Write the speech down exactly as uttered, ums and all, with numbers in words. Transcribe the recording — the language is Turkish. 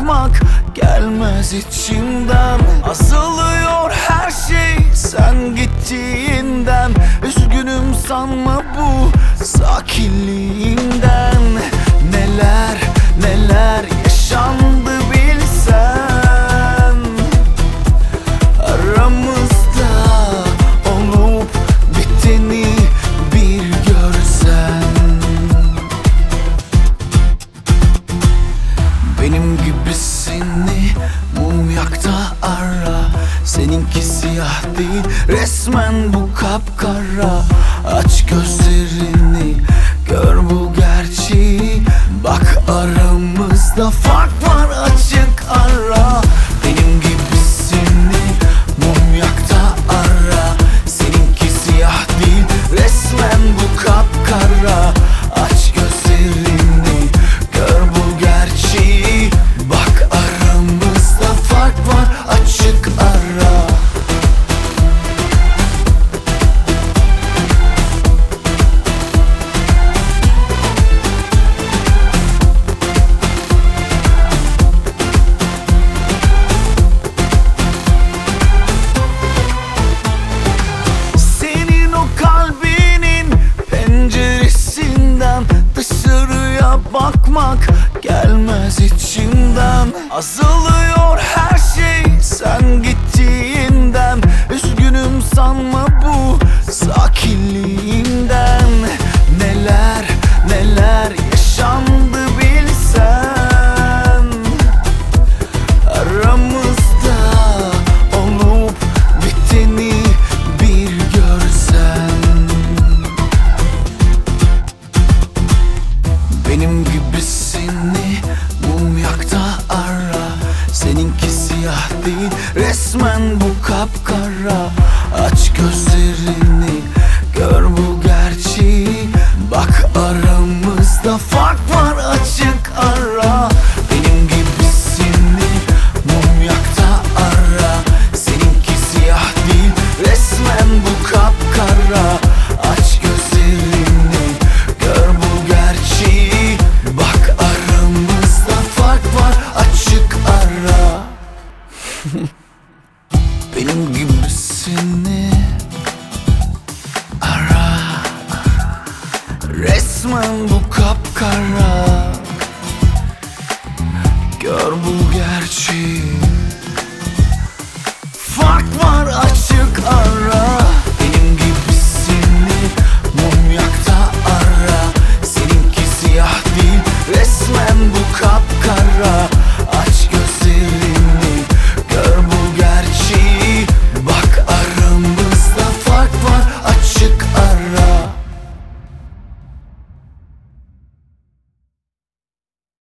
bakmak gelmez içimden. Azalıyor her şey sen gittiğinden. Üzgünüm sanma bu sakinliğinden. Neler neler yaşandı bilsen, aramızda olup biteni bir görsen. Benim gibisini mum yak da ara. Seninki siyah değil, resmen bu kapkara. Aç gözlerini, gör bu gerçeği. Bak aramızda fark var, açık ara. Benim gibisini mum yak da ara. Seninki siyah değil, resmen bu kapkara. Aç gözlerini, gör bu gerçeği. Bak aramızda fark var, açık ara. Senin o kalbinin penceresinden dışarıya bakmak gelmez içimden. Azalıyor her şey sen gittiğinden. Üzgünüm sanma bu sakinliğinden. Neler neler yaşandı bilsen, aramızda olup biteni bir görsen. Benim gibisini mum yak da ara. Seninki siyah değil, resmen bu kapkara. Aç gözlerini, gör bu gerçeği. Bak aramızda fark var, açık ara. Benim gibisini mum yak da ara. Seninki siyah değil, resmen bu kapkara. Aç gözlerini, gör bu gerçeği. Bak aramızda fark var, açık ara. Benim gibisini ara. Resmen bu kapkara. Gör bu gerçeği.